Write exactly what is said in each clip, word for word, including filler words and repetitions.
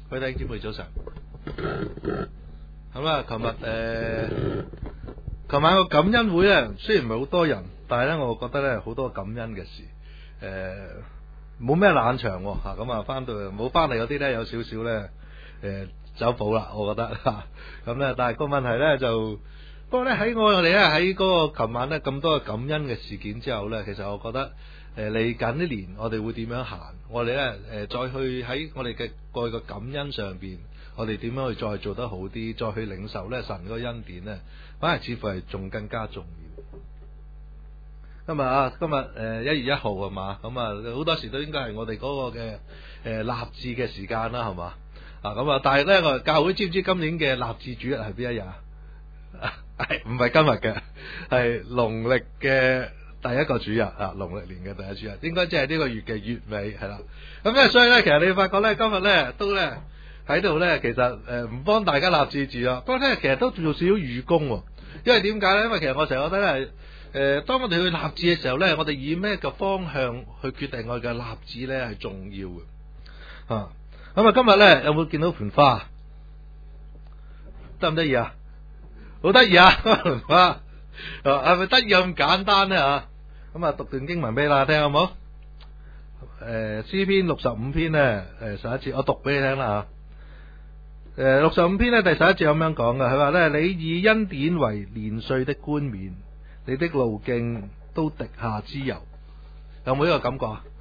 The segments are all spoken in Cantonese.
各位弟兄姊妹早晨。咁啊，琴日誒，琴晚個感恩會咧，雖然唔係好多人，但係咧，我覺得咧好多感恩嘅事，誒，冇咩冷場喎嚇。咁啊，翻到嚟冇翻嚟嗰啲咧，有少少咧誒走寶啦，我覺得嚇。咁咧，但係個問題咧就，不過咧喺我哋咧喺嗰個琴晚咧咁多嘅感恩嘅事件之後咧，其實我覺得。誒嚟緊呢年，我哋會點樣行？我哋咧誒再去喺我哋嘅過去嘅感恩上邊，我哋點樣去再做得好啲，再去領受咧神嗰個恩典咧，反而似乎係仲更加重要。今日啊，今日誒一月一號係嘛？咁啊好多時都應該係我哋嗰個嘅誒立志嘅時間啦，係嘛？啊咁啊，但係咧我哋教會知唔知今年嘅立志主日係邊一日啊？係唔係今日嘅？係農曆嘅。第一個主日啊，農曆年嘅第一主日，應該即係呢個月嘅月尾係啦。咁咧，所以咧，其實你發覺咧，今日咧都咧喺度咧，其實誒唔幫大家立志住啊。不過咧，其實都做少少預工喎。因為點解咧？因為其實我成日覺得咧，誒、呃，當我哋去立志嘅時候咧，我哋以咩嘅方向去決定我哋嘅立志咧係重要嘅。啊，咁啊，今日咧有冇見到盆花？得唔得意啊？好得意啊！盆花。係咪得意咁簡單咧吓？咁啊，讀段經文俾大家聽好唔好？誒，詩篇六十五篇咧，誒，十一節，我讀俾你聽啦吓。誒，六十五篇咧，第十一節咁樣講嘅，佢話咧：你以恩典為年歲的冠冕，你的路徑都滴下脂油。有冇呢個感覺啊？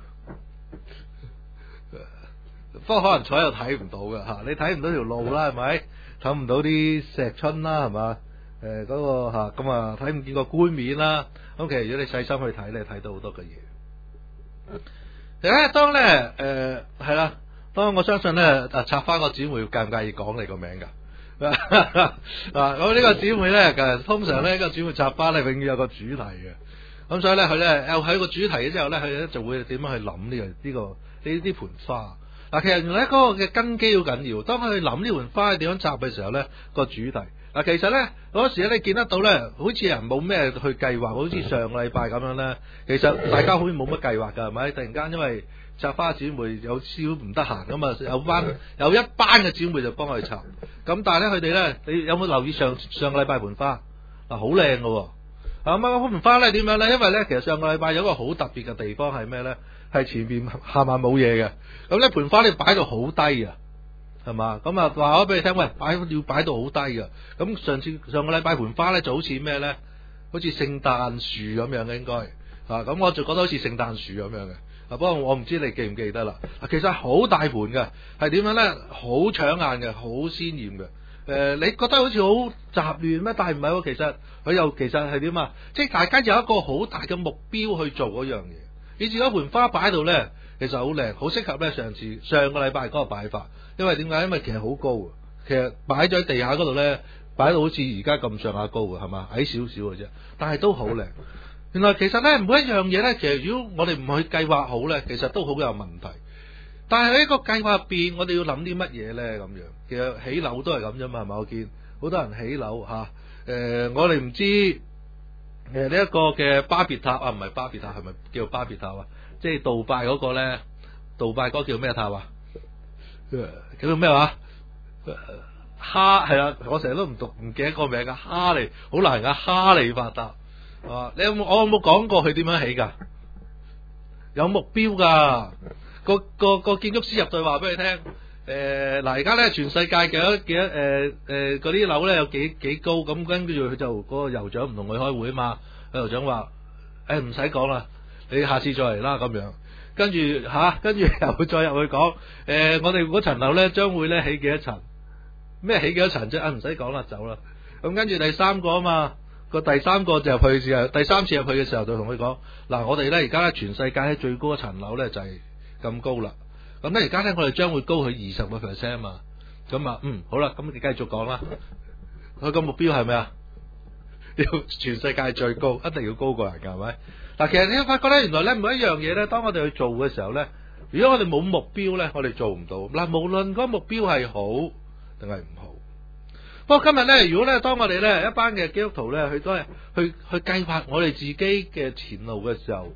不過可能坐喺度睇唔到嘅吓，你睇唔到條路啦，係咪？睇唔到啲石春啦，係嘛？誒，嗰、呃那個吓咁啊，睇唔見個冠冕啦。咁其實如果你細心去睇，你睇到好多嘅嘢。其實咧，當咧誒係啦，當我相信咧啊，插花個姊妹介唔介意講你個名噶？啊，咁呢個姊妹咧，其實通常咧，呢個姊妹插花咧，永遠有個主題嘅。咁所以咧，佢咧又喺個主題之後咧，佢咧就會點樣去諗呢個呢個呢啲盆花。嗱，其實原來嗰個嘅根基好緊要。當佢去諗呢盆花點樣插嘅時候咧，個主題。嗱，其實咧嗰時咧，你見得到咧，好似人冇咩去計劃，好似上個禮拜咁樣咧。其實大家好似冇乜計劃㗎，係咪？突然間因為插花姊妹有少唔得閒咁啊，有班有一班嘅姊妹就幫佢插。咁但係咧，佢哋咧，你有冇留意上上個禮拜盆花嗱，好靚㗎喎。啊咁啊，盆花咧點樣咧？因為咧，其實上個禮拜有一個好特別嘅地方係咩咧？係前邊下晚冇嘢嘅。咁咧盆花你擺到好低啊！係嘛？咁啊話咗俾你聽，喂，擺要擺到好低㗎。咁上次上個禮拜盆花咧就好似咩咧？好似聖誕樹咁樣嘅應該啊。咁我就覺得好似聖誕樹咁樣嘅。啊，不過我唔知你記唔記得啦。啊，其實好大盆嘅，係點樣咧？好搶眼嘅，好鮮豔嘅。誒、呃，你覺得好似好雜亂咩？但係唔係喎，其實佢又其實係點啊？即係大家有一個好大嘅目標去做嗰樣嘢。以至嗰盆花擺喺度咧，其實好靚，好適合咧上次上個禮拜嗰個擺法。因為點解？因為其實好高，其實擺咗喺地下嗰度咧，擺到好似而家咁上下高嘅，係嘛？矮少少嘅啫，但係都好靚。原來其實咧，每一樣嘢咧，其實如果我哋唔去計劃好咧，其實都好有問題。但係喺個計劃入邊，我哋要諗啲乜嘢咧？咁樣其實起樓都係咁啫嘛，係咪？我見好多人起樓嚇，誒、啊呃，我哋唔知誒呢一個嘅巴別塔啊，唔係巴別塔，係咪叫巴別塔啊？即係杜拜嗰個咧，杜拜嗰個叫咩塔啊？叫做咩話？哈係啦，我成日都唔讀，唔記得個名噶。哈利好難噶，哈利法塔啊！你有冇？我有冇講過佢點樣起噶？有目標噶。個個個建築師入對話俾你聽。誒、呃，嗱，而家咧全世界幾多幾多誒誒嗰啲樓咧有幾幾高？咁跟住佢就嗰、那個酋長唔同佢開會啊嘛。個酋長話：誒唔使講啦，你下次再嚟啦咁樣。跟住吓，跟住又再入去講，誒、呃，我哋嗰層樓咧將會咧起幾多層？咩起幾多層啫？啊，唔使講啦，走啦。咁跟住第三個啊嘛，個第三個就入去嘅時候，第三次入去嘅時候就同佢講，嗱，我哋咧而家咧全世界咧最高一層樓咧就係咁高啦。咁咧而家咧我哋將會高佢二十個 percent 啊嘛。咁啊，嗯，好啦，咁你繼續講啦。佢個目標係咩啊？要全世界最高，一定要高過人㗎，係咪？嗱，其實你發覺咧，原來咧每一樣嘢咧，當我哋去做嘅時候咧，如果我哋冇目標咧，我哋做唔到。嗱，無論嗰個目標係好定係唔好。不過今日咧，如果咧，當我哋咧一班嘅基督徒咧，佢都係去去計劃我哋自己嘅前路嘅時候，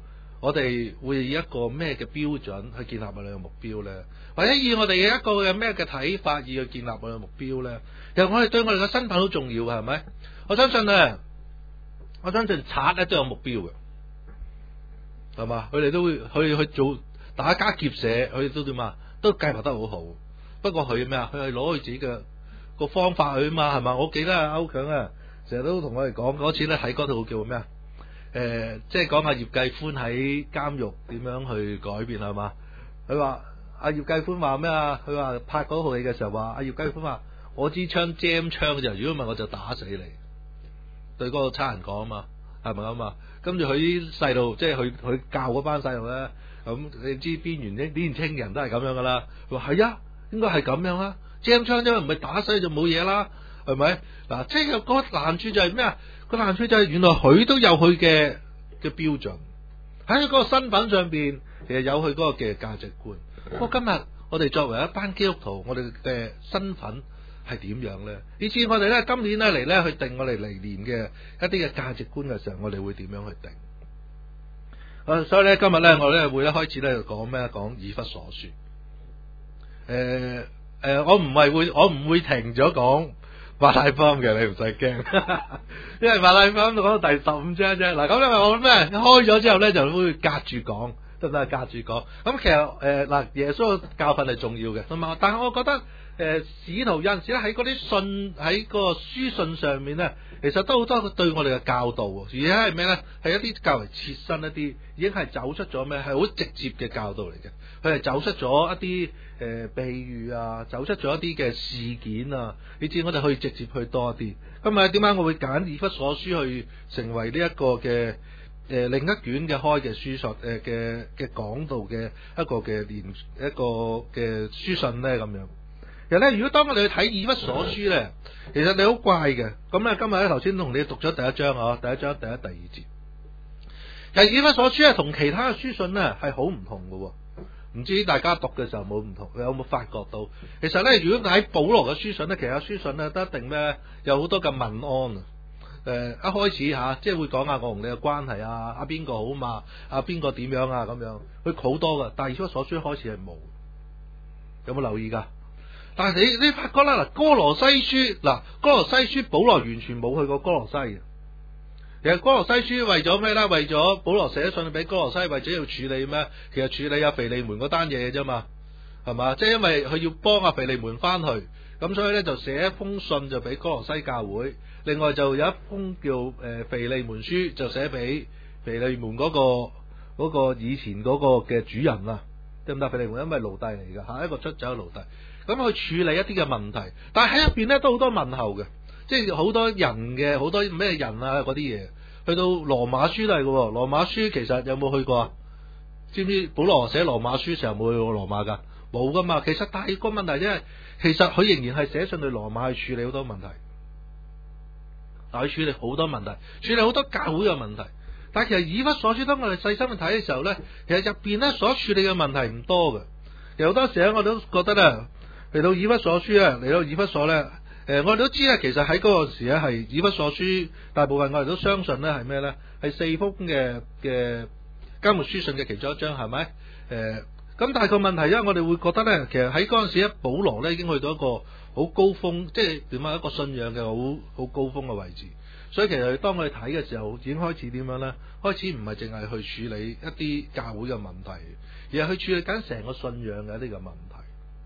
我哋會以一個咩嘅標準去建立我哋嘅目標呢？或者以我哋嘅一個嘅咩嘅睇法而去建立我哋嘅目標呢？其實我哋對我哋嘅身份好重要嘅，係咪？我相信咧，我相信賊咧都有目標嘅，係嘛？佢哋都會去去做打家劫舍，佢哋都點啊？都計劃得好好。不過佢咩啊？佢係攞佢自己嘅個方法去啊嘛，係嘛？我記得啊，歐強啊，成日都同我哋講嗰次咧睇嗰套叫咩啊？誒、呃，即係講阿葉繼歡喺監獄點樣去改變係嘛？佢話阿葉繼歡話咩啊？佢話拍嗰套戲嘅時候話，阿葉繼歡話我支槍 jam 槍就，如果唔係我就打死你。對嗰個差人講啊嘛，係咪啊嘛？跟住佢啲細路，即係佢佢教嗰班細路咧，咁你知邊緣啲年青人都係咁樣噶啦。佢話係啊，應該係咁樣啦。jam 槍因為唔係打死就冇嘢啦，係咪？嗱，即係個難處就係咩啊？個難處就係原來佢都有佢嘅嘅標準喺嗰個身份上邊，其實有佢嗰個嘅價值觀。不過今日我哋作為一班基督徒，我哋嘅身份係點樣咧？以至我哋咧今年咧嚟咧去定我哋嚟年嘅一啲嘅價值觀嘅時候，我哋會點樣去定？啊，所以咧今日咧我咧會咧開始咧講咩？講以弗所書。誒、呃、誒、呃，我唔係會，我唔會停咗講馬太福音嘅，你唔使驚，因為馬太福音講到第十五章啫。嗱，咁因為我咩開咗之後咧，就會隔住講，得唔得？隔住講。咁其實誒嗱、呃，耶穌嘅教訓係重要嘅，同埋，但係我覺得。誒、呃，使徒有陣時咧喺嗰啲信喺個書信上面咧，其實都好多對我哋嘅教導，而且係咩咧？係一啲較為切身一啲，已經係走出咗咩？係好直接嘅教導嚟嘅。佢係走出咗一啲誒、呃、比喻啊，走出咗一啲嘅事件啊，以至我哋可以直接去多啲。咁啊，點解我會揀以弗所書去成為呢一個嘅誒、呃、另一卷嘅開嘅書信誒嘅嘅講道嘅一個嘅連一個嘅書信咧咁樣？其實咧，如果當我哋去睇以弗所書咧，其實你好怪嘅。咁咧，今日咧頭先同你讀咗第一章啊，第一章第一、第二節。其實以弗所書咧，同其他嘅書信咧係好唔同嘅。唔知大家讀嘅時候冇唔同，有冇發覺到？其實咧，如果喺保羅嘅書信咧，其他書信咧都一定咩？有好多嘅問安啊。誒、呃，一開始吓、啊，即係會講下我同你嘅關係啊，阿邊個好嘛，阿邊個點樣啊咁樣，佢好多噶。但係以弗所書開始係冇，有冇留意噶？但係你你發覺啦，嗱，哥羅西書嗱，哥羅西書保羅完全冇去過哥羅西嘅。其實哥羅西書為咗咩咧？為咗保羅寫信俾哥羅西，為咗要處理咩？其實處理阿腓利門嗰單嘢啫嘛，係嘛？即係因為佢要幫阿腓利門翻去，咁所以咧就寫一封信就俾哥羅西教會。另外就有一封叫誒腓利門書，就寫俾腓利門嗰個嗰個以前嗰個嘅主人啊，得唔得？腓利門因為奴隸嚟噶吓，一個出走嘅奴隸。咁去處理一啲嘅問題，但係喺入邊咧都好多問候嘅，即係好多人嘅好多咩人啊嗰啲嘢。去到羅馬書都係嘅，羅馬書其實有冇去過啊？知唔知保羅寫羅馬書時候冇去過羅馬噶？冇噶嘛。其實但係個問題即係，其實佢仍然係寫信去羅馬去處理好多問題，但係處理好多問題，處理好多教會嘅問題。但係其實以弗所書當我哋細心去睇嘅時候咧，其實入邊咧所處理嘅問題唔多嘅。有好多時咧，我都覺得咧。嚟到以弗所書咧，嚟到以弗所咧，誒、呃，我哋都知咧，其實喺嗰個時咧，係以弗所書，大部分我哋都相信咧，係咩咧？係四封嘅嘅監獄書信嘅其中一章，係咪？誒、呃，咁但係個問題，因為我哋會覺得咧，其實喺嗰陣時咧，保羅咧已經去到一個好高峰，即係點啊？一個信仰嘅好好高峰嘅位置。所以其實當我哋睇嘅時候，已經開始點樣咧？開始唔係淨係去處理一啲教會嘅問題，而係去處理緊成個信仰嘅一啲嘅問題。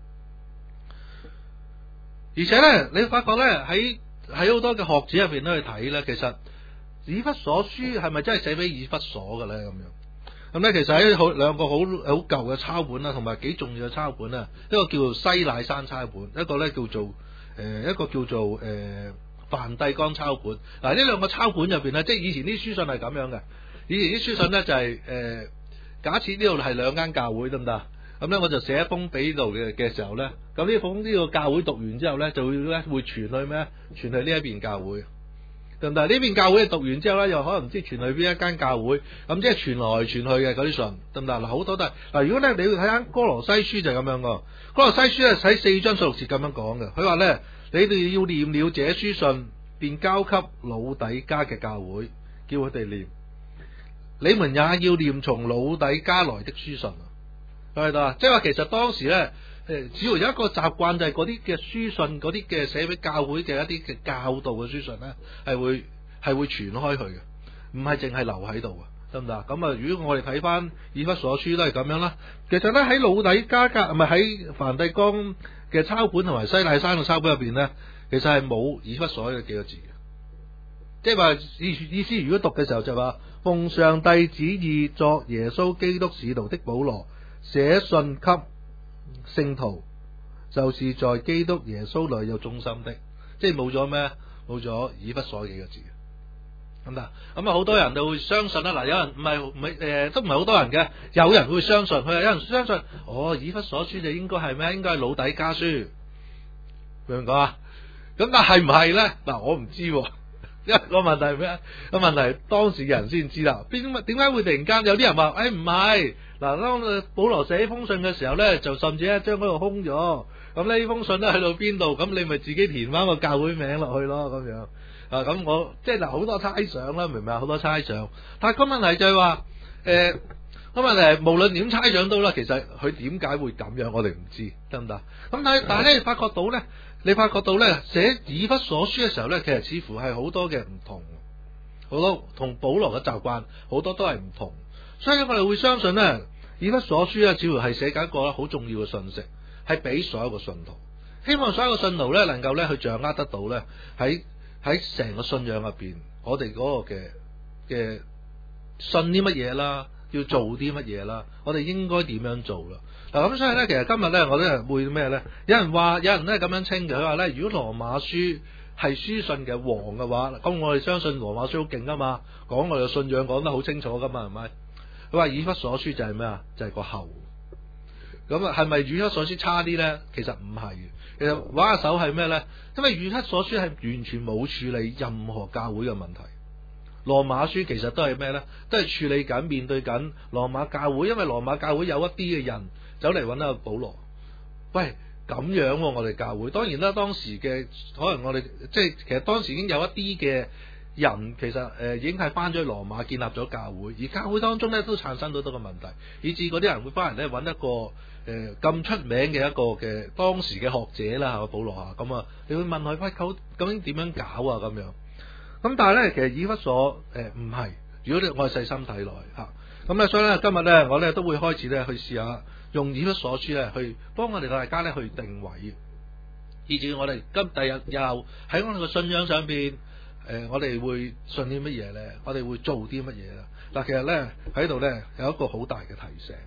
而且咧，你發覺咧喺喺好多嘅學者入邊都去睇咧，其實以弗所書係咪真係寫俾以弗所嘅咧？咁樣咁咧，其實喺好兩個好好舊嘅抄本啦，同埋幾重要嘅抄本啊，一個叫做西乃山抄本，一個咧叫做誒、呃、一個叫做誒、呃、梵蒂岡抄本。嗱，呢兩個抄本入邊咧，即係以前啲書信係咁樣嘅。以前啲書信咧就係、是、誒、呃，假設呢度係兩間教會得唔得？咁咧我就寫一封俾呢度嘅嘅時候咧，咁呢封呢個教會讀完之後咧，就會咧會傳去咩？傳去呢一邊教會。咁但係呢邊教會讀完之後咧，又可能唔知傳去邊一間教會，咁即係傳來傳去嘅嗰啲信，得唔得？嗱，好多都係嗱，如果咧你要睇下哥羅西書就係咁樣噶，哥羅西書咧喺四章十六節咁樣講嘅，佢話咧你哋要念了這書信，便交給老底加嘅教會，叫佢哋念。 你們也要念從老底加來的書信。睇到啊，即係話其實當時咧，誒，只要有一個習慣就係嗰啲嘅書信，嗰啲嘅寫俾教會嘅一啲嘅教導嘅書信咧，係會係會傳開去嘅，唔係淨係留喺度嘅，得唔得啊？咁啊，如果我哋睇翻以弗所書都係咁樣啦。其實咧喺老底加加，唔係喺梵蒂岡嘅抄本同埋西奈山嘅抄本入邊咧，其實係冇以弗所嘅幾個字嘅。即係話意意思，如果讀嘅時候就話奉上帝旨意作耶穌基督使徒的保羅，寫信給聖徒，就是在基督耶穌裏有忠心的，即係冇咗咩？冇咗以弗所幾個字。咁嗱，咁啊好多人都會相信啦。嗱，有人唔係唔係誒，都唔係好多人嘅，有人會相信，佢話有人相信，哦，以弗所書就應該係咩？應該係老底加書，明唔明講啊？咁但係唔係咧？嗱，我唔知，因為個問題係咩？個問題係當時嘅人先知啦。邊點解會突然間有啲人話誒唔係？嗱，當保羅寫封信嘅時候咧，就甚至咧將嗰度空咗。咁呢封信咧去到邊度？咁你咪自己填翻個教會名落去咯，咁樣啊。咁我即係嗱好多猜想啦，明唔明啊？好多猜想。但係個問題就係話，誒，個問題係無論點猜想都啦，其實佢點解會咁樣，我哋唔知，得唔得？咁但係但係咧，你發覺到咧，你發覺到咧，寫以弗所書嘅時候咧，其實似乎係好多嘅唔同，好多同保羅嘅習慣好多都係唔同。所以我哋會相信咧，以弗所書咧，似乎係寫緊一個好重要嘅信息，係俾所有嘅信徒，希望所有嘅信徒咧能夠咧去掌握得到咧，喺喺成個信仰入邊，我哋嗰個嘅嘅信啲乜嘢啦，要做啲乜嘢啦，我哋應該點樣做啦？嗱，咁所以咧，其實今日咧，我哋會咩咧？有人話，有人咧咁樣稱嘅，佢話咧，如果羅馬書係書信嘅王嘅話，咁我哋相信羅馬書好勁噶嘛，講我哋嘅信仰講得好清楚噶嘛，係咪？佢話以弗所書就係咩啊？就係、是、個後。咁啊，係咪以弗所書差啲咧？其實唔係嘅。其實玩下手係咩咧？因為以弗所書係完全冇處理任何教會嘅問題。羅馬書其實都係咩咧？都係處理緊、面對緊羅馬教會，因為羅馬教會有一啲嘅人走嚟揾阿保羅。喂，咁樣、啊、我哋教會，當然啦，當時嘅可能我哋即係其實當時已經有一啲嘅人其實誒、呃、已經係翻咗去羅馬建立咗教會，而教會當中咧都產生到多個問題，以致嗰啲人會翻嚟咧揾一個誒咁、呃、出名嘅一個嘅當時嘅學者啦，係嘛，保羅啊，咁啊，你會問佢喂，究竟點樣搞啊咁樣？咁但係咧，其實以弗所誒唔係，如果你我哋細心睇落去嚇，咁咧所以咧今日咧我咧都會開始咧去試下用以弗所書咧去幫我哋大家咧去定位，以至我哋今第日又喺我哋個信仰上邊。誒、呃，我哋會信啲乜嘢咧？我哋會做啲乜嘢咧？嗱，其實咧喺度咧有一個好大嘅提醒。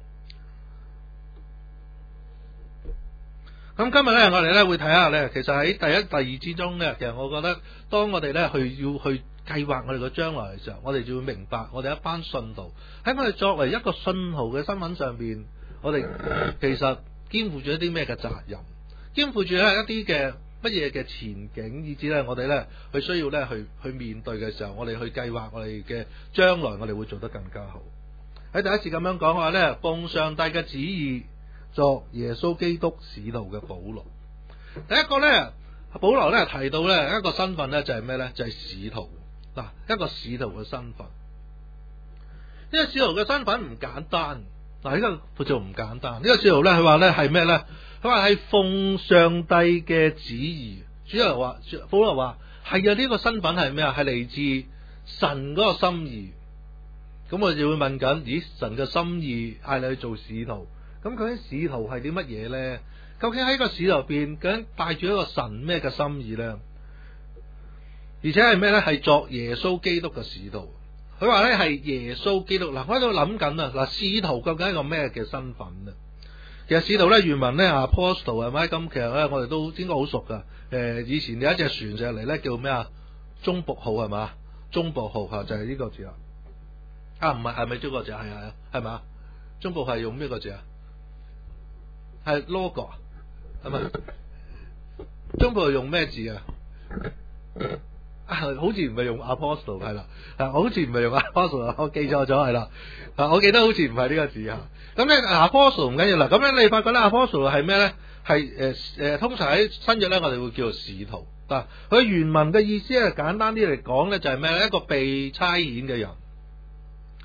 咁今日咧，我哋咧會睇下咧，其實喺第一、第二之中咧，其實我覺得，當我哋咧去要去計劃我哋個將來嘅時候，我哋就會明白，我哋一班信徒喺我哋作為一個信徒嘅身份上邊，我哋其實肩負住一啲咩嘅責任，肩負住咧一啲嘅。乜嘢嘅前景，以至咧我哋咧去需要咧去去面對嘅時候，我哋去計劃我哋嘅將來，我哋會做得更加好。喺第一次咁樣講話咧，奉上帝嘅旨意作耶穌基督使徒嘅保羅。第一個咧，保羅咧提到咧一個身份咧就係咩咧？就係、是、使徒嗱，一個使徒嘅身份。呢、這個使徒嘅身份唔簡單嗱，呢、這個就唔簡單。呢、這個使徒咧，佢話咧係咩咧？佢話係奉上帝嘅旨意，主要話保羅話係啊，呢個身份係咩啊？係嚟自神嗰個心意。咁我就會問緊，咦，神嘅心意嗌你去做使徒，咁究竟使徒係啲乜嘢咧？究竟喺個使徒入邊，究竟帶住一個神咩嘅心意咧？而且係咩咧？係作耶穌基督嘅使徒。佢話咧係耶穌基督。嗱，我喺度諗緊啊，嗱，使徒究竟係一個咩嘅身份啊？其實使徒咧原文咧 apostle 係咪？咁其實咧我哋都應該好熟噶。誒，以前有一隻船上嚟咧叫咩啊？中僕號係嘛？中僕號吓就係呢個字啦。啊，唔係，係咪中國字？係係啊，係嘛？中僕係用咩個字啊？係 logo 啊？係咪？中僕係用咩字啊？啊，好似唔係用 apostle 係啦，啊，好似唔係用 apostle， 我記錯咗係啦，啊，我記得好似唔係呢個字啊。咁咧 apostle 唔緊要啦，咁咧你發覺咧 apostle 係咩咧？係誒誒，通常喺新約咧，我哋會叫做使徒。嗱，佢原文嘅意思咧，簡單啲嚟講咧，就係咩咧？一個被差遣嘅人。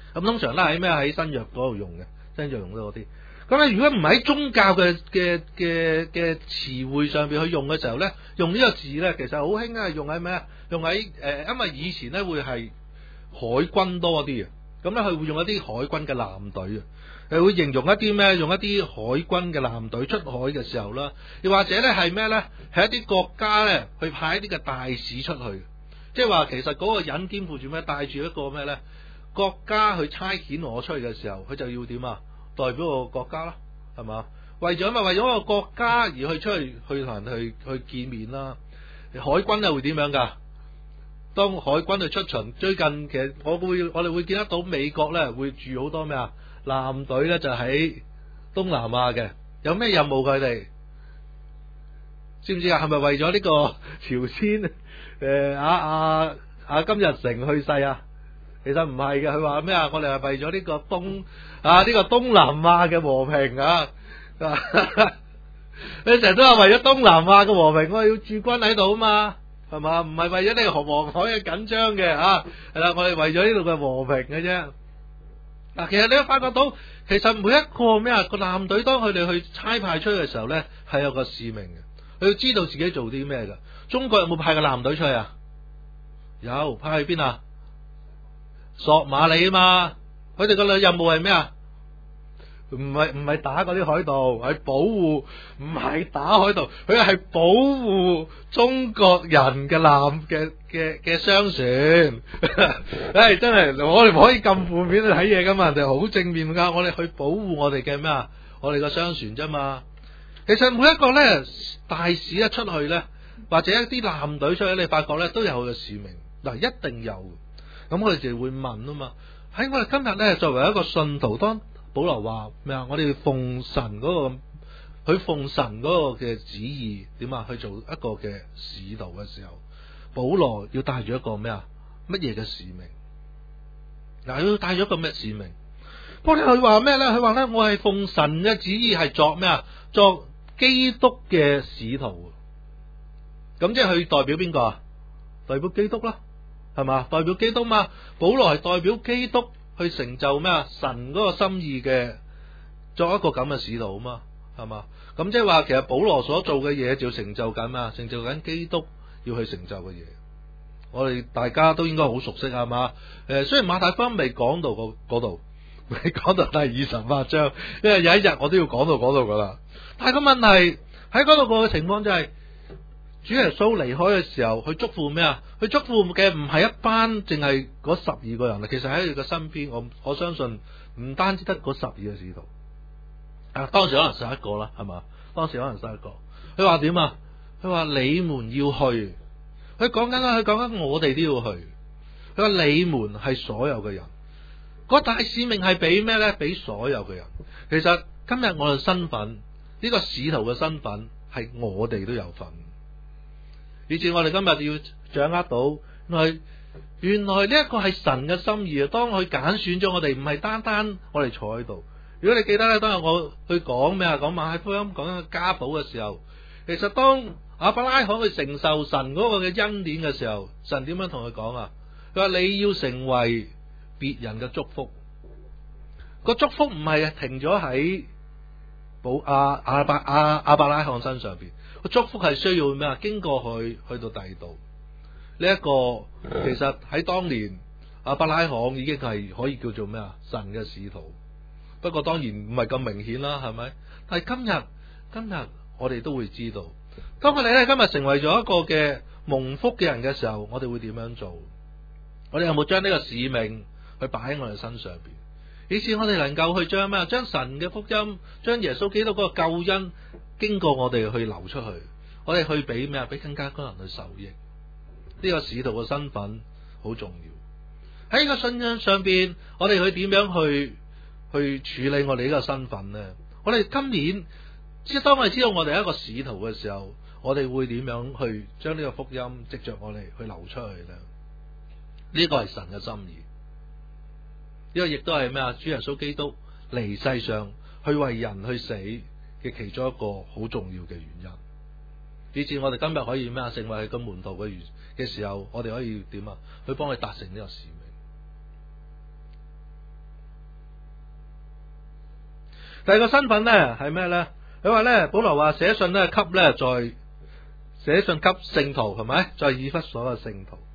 咁通常咧喺咩喺新約嗰度用嘅，新約用咗嗰啲。咁咧如果唔喺宗教嘅嘅嘅嘅詞彙上邊去用嘅時候咧，用呢個字咧，其實好興啊，用喺咩啊？用喺誒、呃，因為以前咧會係海軍多啲嘅，咁咧佢會用一啲海軍嘅艦隊啊，誒會形容一啲咩？用一啲海軍嘅艦隊出海嘅時候啦，又或者咧係咩咧？係一啲國家咧去派一啲嘅大使出去，即係話其實嗰個人肩負住咩？帶住一個咩咧？國家去差遣我出去嘅時候，佢就要點啊？代表個國家啦，係嘛？為咗咪為咗個國家而去出去去同人去去見面啦。海軍又會點樣噶？當海軍去出巡，最近其實我會我哋會見得到美國咧會駐好多咩啊艦隊咧就喺東南亞嘅，有咩任務佢哋知唔知啊？係咪為咗呢個朝鮮誒啊啊啊金日成去世啊？其實唔係嘅，佢話咩啊？我哋係為咗呢個東啊呢、這個東南亞嘅和平啊！你成日都話為咗東南亞嘅和平，我哋要駐軍喺度啊嘛，係嘛？唔係為咗呢個黃海嘅緊張嘅啊，係啦，我哋為咗呢度嘅和平嘅啫。嗱、啊，其實你都發覺到，其實每一個咩啊個艦隊，當佢哋去差派出去嘅時候咧，係有個使命嘅，佢要知道自己做啲咩嘅。中國有冇派個艦隊出去啊？有，派去邊啊？索馬里啊嘛，佢哋個任務係咩啊？唔係唔係打嗰啲海盜，係保護，唔係打海盜，佢係保護中國人嘅艦嘅嘅嘅商船。唉，真係我哋唔可以咁負面去睇嘢噶嘛，人哋好正面噶，我哋去保護我哋嘅咩啊？我哋個商船啫嘛。其實每一個咧大使一出去咧，或者一啲艦隊出去，你發覺咧都有佢嘅使命。嗱，一定有。咁我哋就會問啊嘛，喺我哋今日咧作為一個信徒，當保羅話咩啊？我哋奉神嗰個，佢奉神嗰個嘅旨意點啊？去做一個嘅使徒嘅時候，保羅要帶住一個咩啊？乜嘢嘅使命？嗱，要帶咗一個咩使命？不過咧，佢話咩咧？佢話咧，我係奉神嘅旨意係作咩啊？作基督嘅使徒。咁即係佢代表邊個啊？代表基督啦。係嘛？代表基督嘛？保羅係代表基督去成就咩啊？神嗰個心意嘅，作一個咁嘅使徒啊嘛？係嘛？咁即係話，其實保羅所做嘅嘢就成就緊啊，成就緊基督要去成就嘅嘢。我哋大家都應該好熟悉係嘛？誒，雖然馬太福音未講到嗰度，未講到第二十八章，因為有一日我都要講到嗰度噶啦。但係個問題喺嗰度個情況就係、是。主耶穌離開嘅時候，佢囑咐咩啊？佢囑咐嘅唔係一班淨係嗰十二個人啦，其實喺佢嘅身邊，我我相信唔單止得嗰十二個使徒，啊，當時可能十一個啦，係嘛？當時可能十一個。佢話點啊？佢話你們要去，佢講緊啦，佢講緊我哋都要去。佢話你們係所有嘅人，嗰大使命係俾咩咧？俾所有嘅人。其實今日我哋身份呢、這個使徒嘅身份係我哋都有份。以至我哋今日要掌握到，原來原來呢一個係神嘅心意啊！當佢揀選咗我哋，唔係單單我哋坐喺度。如果你記得咧，當日我去講咩啊？講馬太福音講緊家寶嘅時候，其實當亞伯拉罕去承受神嗰個嘅恩典嘅時候，神點樣同佢講啊？佢話你要成為別人嘅祝福。個祝福唔係停咗喺保亞亞伯亞亞伯拉罕身上邊。個祝福係需要咩啊？經過佢去到第二度，呢、這、一個其實喺當年亞伯拉罕已經係可以叫做咩啊？神嘅使徒。不過當然唔係咁明顯啦，係咪？但係今日今日我哋都會知道，當我哋咧今日成為咗一個嘅蒙福嘅人嘅時候，我哋會點樣做？我哋有冇將呢個使命去擺喺我哋身上邊？以至我哋能夠去將咩啊？將神嘅福音，將耶穌基督嗰個救恩。經過我哋去流出去，我哋去俾咩啊？俾更加多人去受益。呢、這個使徒嘅身份好重要。喺呢個信仰上邊，我哋去點樣去去處理我哋呢個身份呢？我哋今年即係當我哋知道我哋係一個使徒嘅時候，我哋會點樣去將呢個福音藉着我哋去流出去呢？呢、這個係神嘅心意。呢、這個亦都係咩啊？主耶穌基督嚟世上去為人去死嘅其中一個好重要嘅原因，以至我哋今日可以咩啊？成為個門徒嘅嘅時候，我哋可以點啊？去幫佢達成呢個使命。 第二個身份咧係咩咧？佢話咧，保羅話寫信咧給咧在寫信給聖徒，係咪？在以弗所嘅聖徒。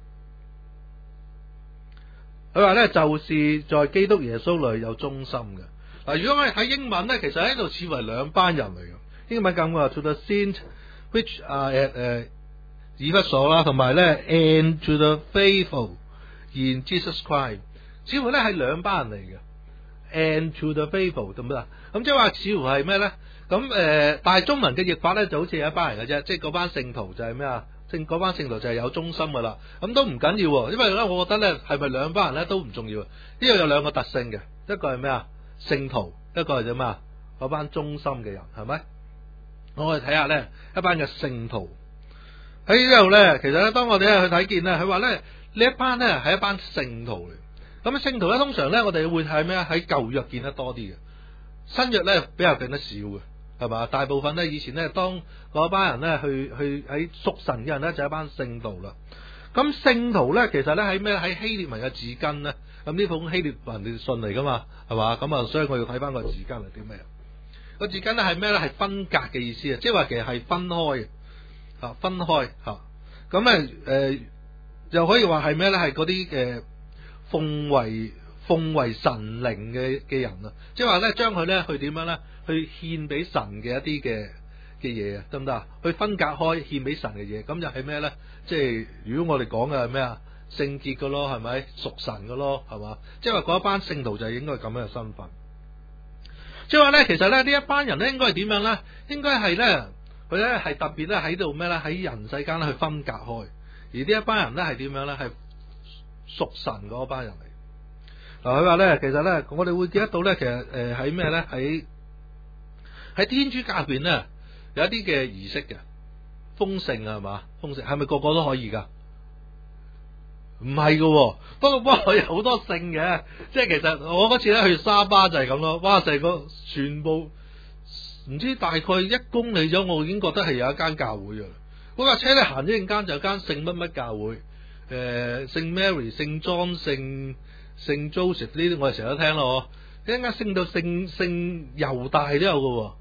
佢話咧，就是在基督耶穌裏有忠心嘅。嗱，如果我哋睇英文咧，其實喺度似為兩班人嚟嘅。英文咁話 to the saints which are at 誒以弗所啦，同埋咧 and to the faithful in Jesus Christ， 似乎咧係兩班人嚟嘅。and to the faithful 得唔得啊？咁即係話似乎係咩咧？咁誒、呃，但係中文嘅譯法咧就好似有一班人嘅啫，即係嗰班聖徒就係咩啊？聖嗰班聖徒就係有忠心噶啦。咁都唔緊要，因為咧，我覺得咧係咪兩班人咧都唔重要。呢度有兩個特性嘅，一個係咩啊？聖徒，一個係點啊？嗰班忠心嘅人係咪？我哋睇下咧一班嘅聖徒喺呢度咧，其實咧當我哋去睇見咧，佢話咧呢一班咧係一班聖徒嚟。咁聖徒咧通常咧我哋會係咩啊？喺舊約見得多啲嘅，新約咧比較見得少嘅，係嘛？大部分咧以前咧當嗰班人咧去去喺屬神嘅人咧就係一班聖徒啦。咁聖徒咧其實咧喺咩？喺希臘文嘅字根咧，咁呢封希臘文嘅信嚟噶嘛，係嘛？咁啊，所以我要睇翻個字根係啲咩？個字根咧係咩咧？係分隔嘅意思啊，即係話其實係分開啊，分開吓。咁咧誒，又可以話係咩咧？係嗰啲嘅奉為奉為神靈嘅嘅人啊，即係話咧將佢咧去點樣咧？去獻俾神嘅一啲嘅嘅嘢啊，得唔得啊？去分隔開獻俾神嘅嘢，咁就係咩咧？即係如果我哋講嘅係咩啊？聖潔嘅咯，係咪屬神嘅咯？係嘛？即係話嗰一班聖徒就係應該咁樣嘅身份。即係話咧，其實咧呢一班人咧應該係點樣咧？應該係咧佢咧係特別咧喺度咩咧？喺人世間咧去分隔開，而呢一班人咧係點樣咧？係屬神嗰班人嚟。嗱，佢話咧，其實咧我哋會見得到咧，其實誒喺咩咧？喺喺天主教入邊咧有一啲嘅儀式嘅封聖啊，係嘛？封聖係咪個個都可以噶？唔係噶，不過不過有好多聖嘅，即係其實我嗰次咧去沙巴就係咁咯，哇！成個全部唔知大概一公里咗，我已經覺得係有一間教會嘅。嗰架車咧行咗一陣間就有間聖乜乜教會，誒、呃，聖 Mary、聖 John、聖聖 Joseph 呢啲我哋成日都聽咯，一陣間升到聖聖猶大都有嘅，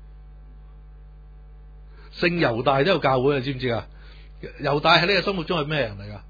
聖猶大都有教會，你知唔知啊？猶大喺呢個心目中係咩人嚟噶？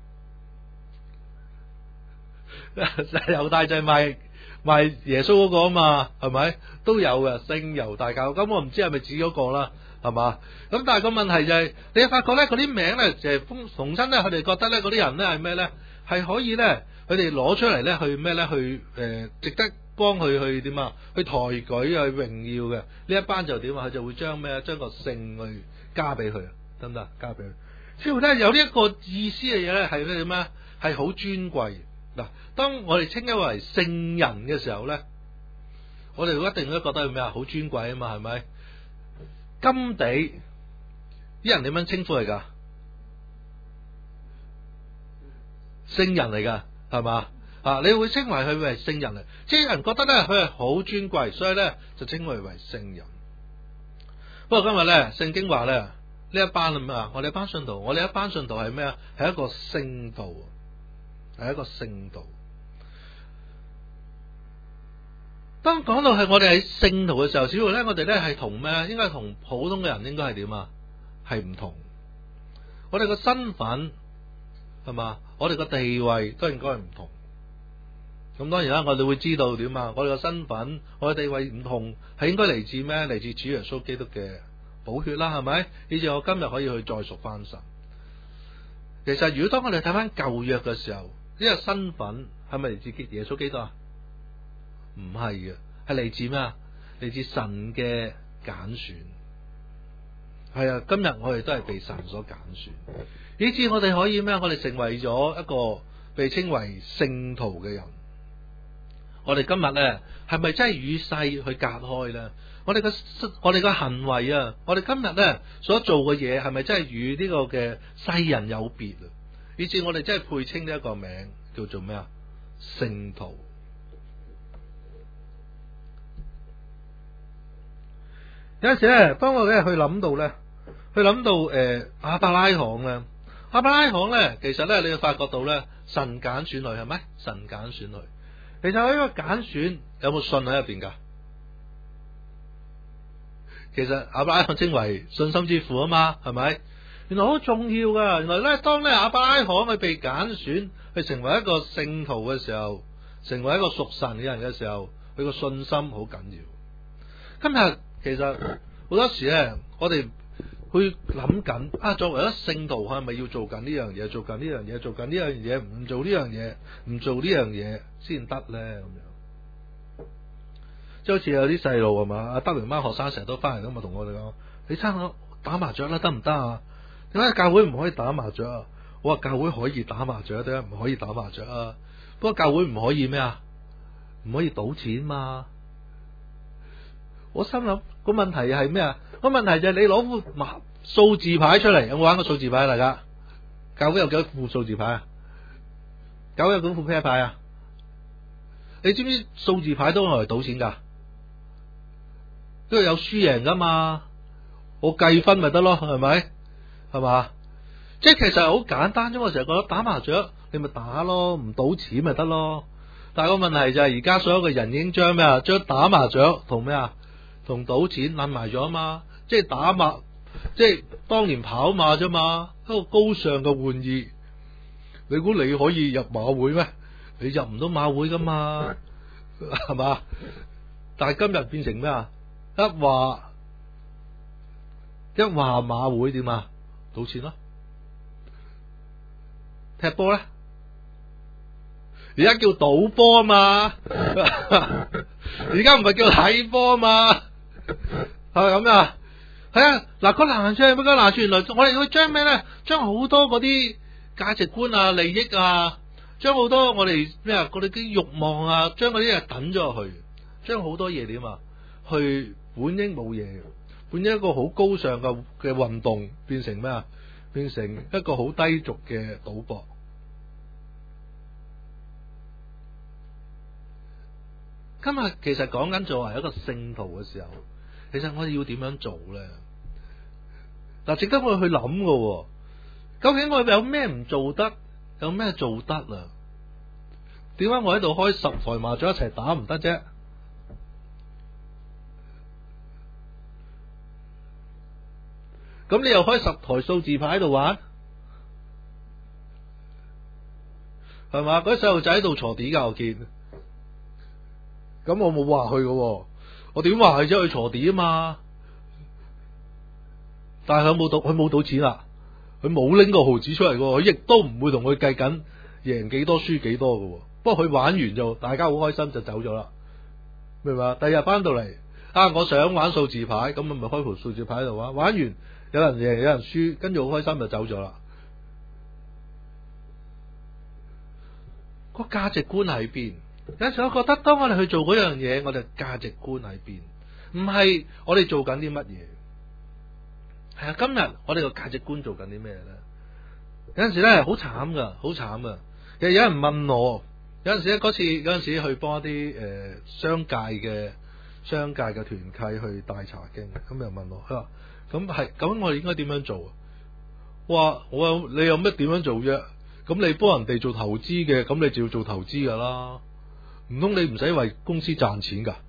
猶大就係賣賣耶穌嗰個啊嘛，係咪都有嘅聖猶大教？咁我唔知係咪指嗰個啦，係嘛？咁但係個問題就係、是，你發覺咧嗰啲名咧就係封重新咧，佢哋覺得咧嗰啲人咧係咩咧？係可以咧，佢哋攞出嚟咧去咩咧？去誒、呃，值得幫佢去點啊？去抬舉去榮耀嘅呢一班就點啊？佢就會將咩？將個聖去加俾佢，得唔得？加俾佢，似乎咧有呢一個意思嘅嘢咧，係咩點啊？係好尊貴。嗱，當我哋稱一為聖人嘅時候咧，我哋一定都覺得係咩啊？好尊貴啊嘛，係咪？甘地啲人點樣稱呼嚟噶？聖人嚟噶，係嘛？啊，你會稱為佢為聖人嚟，即係有人覺得咧佢係好尊貴，所以咧就稱為為聖人。不過今日咧，聖經話咧呢一班咁啊，我哋一班信徒，我哋一班信徒係咩啊？係一個聖徒。係一個聖徒。當講到係我哋係聖徒嘅時候，似乎咧我哋咧係同咩？應該係同普通嘅人應該係點啊？係唔同。我哋個身份係嘛？我哋個地位都應該係唔同。咁當然啦，我哋會知道點啊？我哋個身份，我哋地位唔同，係應該嚟自咩？嚟自主耶穌基督嘅寶血啦，係咪？以至我今日可以去再贖翻神。其實如果當我哋睇翻舊約嘅時候，呢個身份係咪嚟自耶穌基督啊？唔係嘅，係嚟自咩啊？嚟自神嘅揀選。係啊，今日我哋都係被神所揀選，以至我哋可以咩？我哋成為咗一個被稱為聖徒嘅人。我哋今日咧係咪真係與世去隔開咧？我哋個我哋個行為啊，我哋今日咧所做嘅嘢係咪真係與呢個嘅世人有別啊？以至我哋真係配稱呢一個名叫做咩啊？聖徒。有陣時咧，當我哋去諗到咧，去諗到誒亞伯拉罕咧，亞伯拉罕咧，其實咧你會發覺到咧，神揀選佢係咪？神揀選佢。其實喺呢個揀選有冇信喺入邊噶？ 其實亞伯拉罕稱為信心之父啊嘛，係咪？原來好重要噶。原來咧，當咧亞伯拉罕佢被揀選去成為一個聖徒嘅時候，成為一個屬神嘅人嘅時候，佢個信心好緊要。今日其實好多時咧，我哋去諗緊啊，作為一聖徒係咪要做緊呢樣嘢，做緊呢樣嘢，做緊呢樣嘢，唔做呢樣嘢，唔做呢樣嘢先得咧咁樣。即係好似有啲細路係嘛，阿德榮班學生成日都翻嚟咁啊，同我哋講：你生我打麻雀啦，得唔得啊？點解教會唔可以打麻雀啊？我話教會可以打麻雀，點解唔可以打麻雀啊？不過教會唔可以咩啊？唔可以賭錢嘛？我心諗個問題係咩啊？個問題就係你攞副麻數字牌出嚟，有冇玩過數字牌啊？大家教會有幾多副數字牌啊？教會有幾多副啤牌啊？你知唔知數字牌都用嚟賭錢噶？因為有輸贏噶嘛，我計分咪得咯，係咪？係嘛？即係其實好簡單啫。我成日覺得打麻雀你咪打咯，唔賭錢咪得咯。但係個問題就係而家所有嘅人已經將咩啊？將打麻雀同咩啊？同賭錢攬埋咗啊嘛！即係打麻，即係當年跑馬啫嘛，一個高尚嘅玩意。你估你可以入馬會咩？你入唔到馬會噶嘛？係嘛？但係今日變成咩啊？一話一話馬會點啊？賭錢咯。踢波咧，而家叫賭波啊嘛，而家唔係叫睇波啊嘛，係咪咁啊？係啊，嗱個難處係乜嘢？難處原來我哋會將咩咧？將好多嗰啲價值觀啊、利益啊，將好多我哋咩啊，我哋啲慾望啊，將嗰啲嘢等咗落去，將好多嘢點啊？去本應冇嘢，本應一個好高尚嘅嘅運動，變成咩啊？變成一個好低俗嘅賭博。今日其實講緊作為一個聖徒嘅時候，其實我哋要點樣做咧？嗱，值得我哋去諗嘅。究竟我哋有咩唔做得，有咩做得啊？點解我喺度開十台麻雀一齊打唔得啫？咁你又開十台數字牌喺度玩，係嘛？嗰啲細路仔喺度鋤地噶，我見。咁我冇話佢嘅，我點話佢啫？去鋤地啊嘛。但係佢冇賭，佢冇賭錢啦，佢冇拎個毫子出嚟嘅，佢亦都唔會同佢計緊贏幾多輸幾多嘅。不過佢玩完就大家好開心就走咗啦，明嘛？第二日翻到嚟啊，我想玩數字牌，咁咪咪開盤數字牌喺度玩，玩完。有人贏，有人輸，跟住好開心就走咗啦。個價值觀喺邊？有陣時我覺得，當我哋去做嗰樣嘢，我哋價值觀喺邊？唔係我哋做緊啲乜嘢？係啊，今日我哋個價值觀做緊啲咩咧？有陣時咧好慘噶，好慘噶。其實有人問我，有陣時咧嗰次，有陣時去幫一啲誒、呃、商界嘅商界嘅團契去帶查經，咁又問我，佢話。咁係咁，我哋應該點樣做啊？哇！我有你有乜點樣做啫？咁你幫人哋做投資嘅，咁你就要做投資噶啦。唔通你唔使為公司賺錢噶？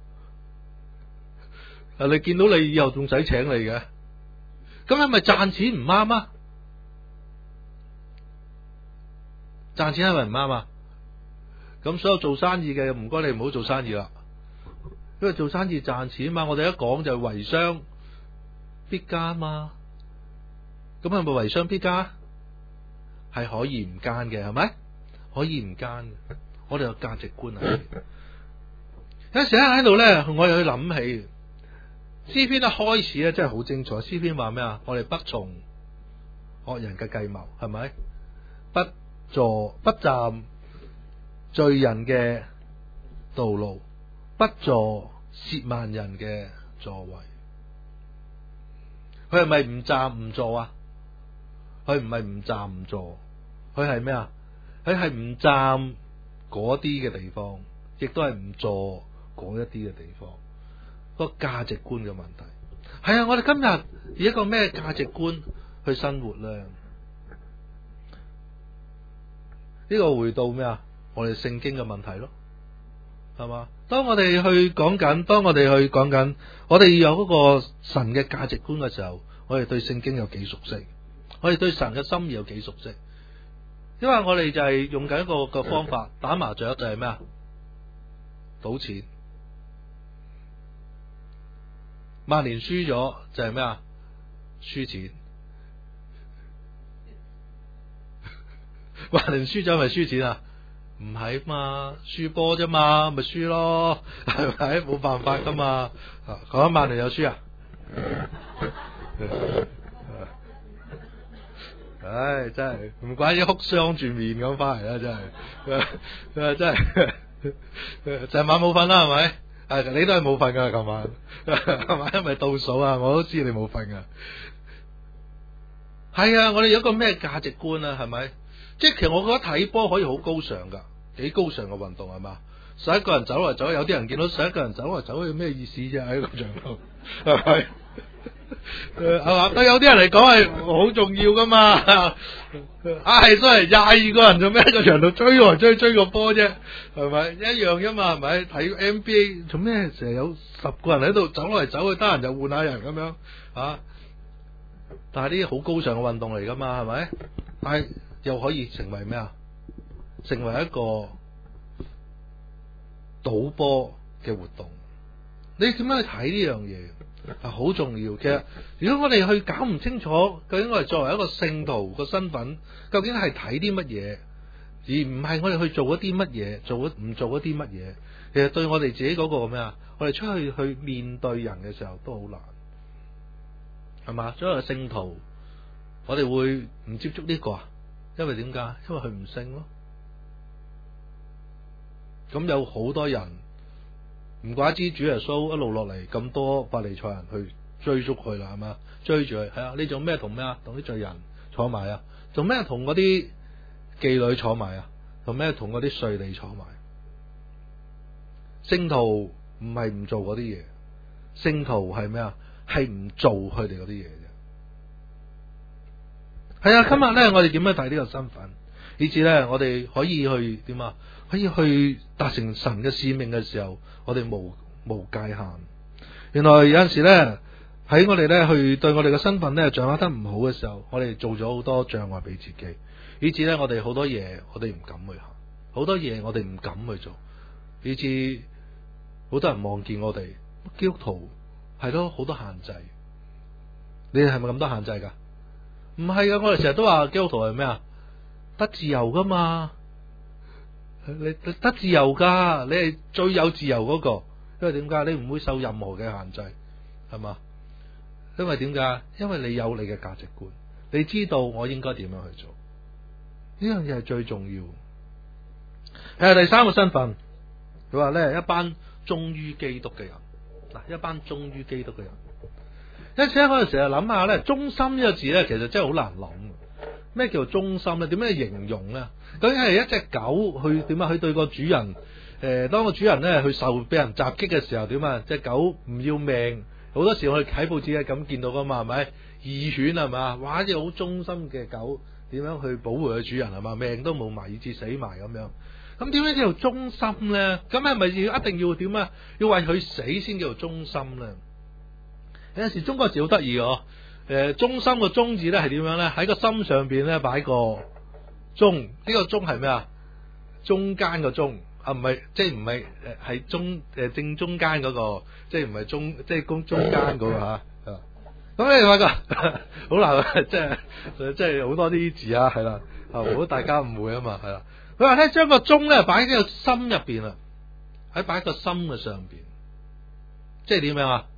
啊！你見到你以後仲使請你嘅？咁係咪賺錢唔啱啊？賺錢係咪唔啱啊？咁所有做生意嘅，唔該你唔好做生意啦，因為做生意賺錢嘛。我哋一講就係為商必奸嘛，咁係咪為商必奸？係可以唔奸嘅，係咪？可以唔奸嘅。我哋有價值觀喺。有陣時喺度咧，我又去諗起詩篇一開始咧，真係好精彩。詩篇話咩啊？我哋不從惡人嘅計謀，係咪？不坐不站罪人嘅道路，不坐褻慢人嘅座位。佢係咪唔站唔坐啊？佢唔係唔站唔坐，佢係咩啊？佢係唔站嗰啲嘅地方，亦都係唔坐嗰一啲嘅地方。個價值觀嘅問題係啊！我哋今日以一個咩價值觀去生活咧？呢個回到咩啊？我哋聖經嘅問題咯， 係嘛？當我哋去講緊，當我哋去講緊，我哋有嗰個神嘅價值觀嘅時候，我哋對聖經有幾熟悉？我哋對神嘅心意有幾熟悉？因為我哋就係用緊一個個方法，打麻雀就係咩啊？賭錢。曼聯輸咗就係咩啊？輸錢。曼聯輸咗咪輸錢啊？唔係嘛，輸波啫嘛，咪輸咯，係咪？冇辦法噶嘛。講曼聯有輸啊？唉，真係唔怪之哭雙住面咁翻嚟啦，真係，真係，成晚冇瞓啦，係咪？係你都係冇瞓噶，琴晚係咪？因為倒數啊，我都知你冇瞓噶。係啊，我哋有一個咩價值觀啊？係咪？即係其實我覺得睇波可以好高尚噶，幾高尚嘅運動係嘛？十一個人走嚟走去，有啲人見到十一個人走嚟走去，咩意思啫？喺個場度係咪？係嘛？對有啲人嚟講係好重要噶嘛？啊，係所以廿二個人做咩喺個場度追來追追個波啫？係咪一樣啫嘛？係咪睇 N B A 做咩？成日有十個人喺度走嚟走去，得閒就換下人咁樣啊？但係呢啲好高尚嘅運動嚟噶嘛？係咪？但係又可以成為咩啊？成為一個賭波嘅活動。你點樣去睇呢樣嘢？係好重要嘅。如果我哋去搞唔清楚，究竟我哋作為一個聖徒個身份，究竟係睇啲乜嘢，而唔係我哋去做一啲乜嘢，做唔做一啲乜嘢？其實對我哋自己嗰個咩啊？我哋出去去面對人嘅時候都好難，係嘛？作為一個聖徒，我哋會唔接觸呢個啊？因為點解？因為佢唔聖咯。咁有好多人。唔怪之主耶穌一路落嚟咁多法利賽人去追捉佢啦，係嘛？追住佢，係啊！你做咩同咩啊？同啲罪人坐埋啊？做咩同嗰啲妓女坐埋啊？同咩同嗰啲稅吏坐埋？聖徒唔係唔做嗰啲嘢，聖徒係咩啊？係唔做佢哋嗰啲嘢啫。係啊！今日咧，我哋點樣睇呢個身份？以至咧，我哋可以去點啊？可以去達成神嘅使命嘅時候，我哋無無界限。原來有陣時咧，喺我哋咧去對我哋嘅身份咧掌握得唔好嘅時候，我哋做咗好多障礙俾自己，以至咧我哋好多嘢我哋唔敢去行，好多嘢我哋唔敢去做，以至好多人望見我哋基督徒係咯好多限制。你哋係咪咁多限制噶？唔係噶，我哋成日都話基督徒係咩啊？得自由噶嘛？你得自由噶，你係最有自由嗰個，因為點解？你唔會受任何嘅限制，係嘛？因為點解？因為你有你嘅價值觀，你知道我應該點樣去做，呢樣嘢係最重要。誒，第三個身份，佢話咧一班忠於基督嘅人，嗱，一班忠於基督嘅人。因此咧，我哋成日諗下咧，忠心呢個字咧，其實真係好難諗。咩叫做忠心咧？點樣去形容咧？究竟係一隻狗去點啊？去對個主人，誒、呃，當個主人咧去受俾人襲擊嘅時候，點啊？隻狗唔要命，好多時我哋睇報紙係咁見到噶嘛，係咪？義犬係嘛？哇！隻好忠心嘅狗，點樣去保護佢主人係嘛？命都冇埋，以至死埋咁樣。咁點樣叫做忠心咧？咁係咪要一定要點啊？要為佢死先叫做忠心咧？有陣時中國字好得意哦。誒，忠心個忠字咧係點樣咧？喺個心上邊咧擺個忠，呢、這個忠係咩啊？中間個忠啊，唔係即係唔係誒係中誒正中間嗰、那個，即係唔係中即係公中間嗰、那個吓。咁你發覺好難，即係即係好多啲字啊，係啦，好多大家誤會啊嘛，係啦。佢話咧將個忠咧擺喺個心入邊啊，喺擺喺個心嘅上邊，即係點樣啊？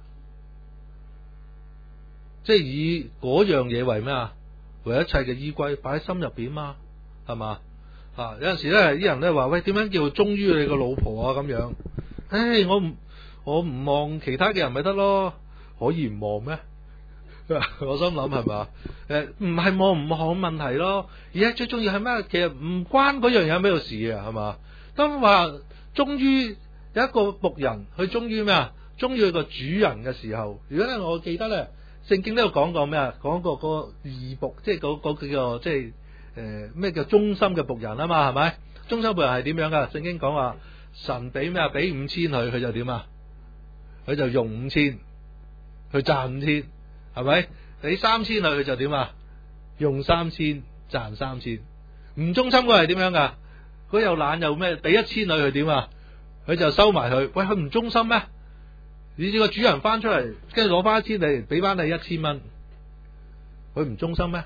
即係以嗰樣嘢為咩啊？為一切嘅依歸，擺喺心入邊嘛，係嘛？啊，有陣時咧，啲人咧話喂，點樣叫忠於你個老婆啊？咁樣，唉，我唔我唔望其他嘅人咪得咯？可以唔望咩？我心諗係嘛？誒，唔係望唔望問題咯，而係最重要係咩？其實唔關嗰樣嘢咩事啊，係嘛？當話忠於有一個僕人，去忠於咩啊？忠於佢個主人嘅時候，如果咧我記得咧。聖經都有講過咩啊？講過個義僕，即係嗰嗰幾個即係誒咩叫忠心嘅僕人啊嘛？係咪？忠心僕人係點樣噶？聖經講話神俾咩啊？俾五千佢，佢就點啊？佢就用五千，去賺五千，係咪？俾三千佢，佢就點啊？用三千賺三千。唔忠心嗰係點樣噶？佢又懶又咩？俾一千佢，佢點啊？佢就收埋佢。喂，佢唔忠心咩？你知個主人翻出嚟，跟住攞翻一千你，俾翻你一千蚊，佢唔忠心咩？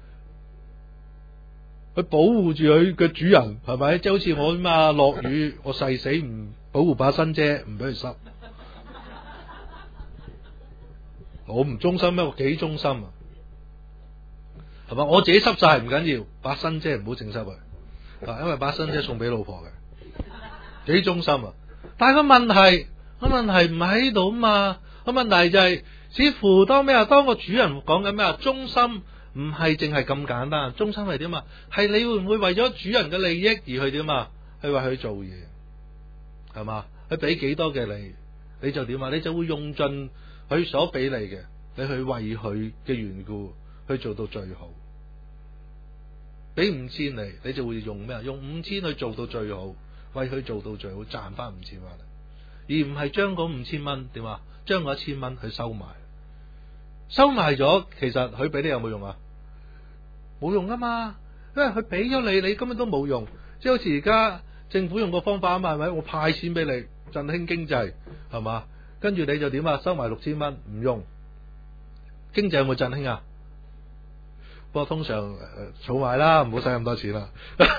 佢保護住佢嘅主人，係咪？即係好似我咁啊，落雨我誓死唔保護把新遮，唔俾佢濕。我唔忠心咩？我幾忠心啊？係嘛？我自己濕晒唔緊要，把新遮唔好整濕佢。啊，因為把新遮送俾老婆嘅，幾忠心啊！但係個問題，個問題唔喺度啊嘛。個問題就係、是，似乎當咩啊？當個主人講緊咩啊？忠心唔係淨係咁簡單，忠心係點啊？係你會唔會為咗主人嘅利益而去點啊？去為佢做嘢，係嘛？佢俾幾多嘅你，你就點啊？你就會用盡佢所俾你嘅，你去為佢嘅緣故去做到最好。俾五千你，你就會用咩啊？用五千去做到最好，為佢做到最好，賺翻五千蚊，而唔係將嗰五千蚊點啊？將嗰一千蚊去收埋，收埋咗，其實佢俾你有冇用啊？冇用啊嘛，因為佢俾咗你，你根本都冇用。即係好似而家政府用個方法啊嘛，係咪？我派錢俾你，振興經濟，係嘛？跟住你就點啊？收埋六千蚊，唔用，經濟有冇振興啊？不過通常儲埋啦，唔好使咁多錢啦。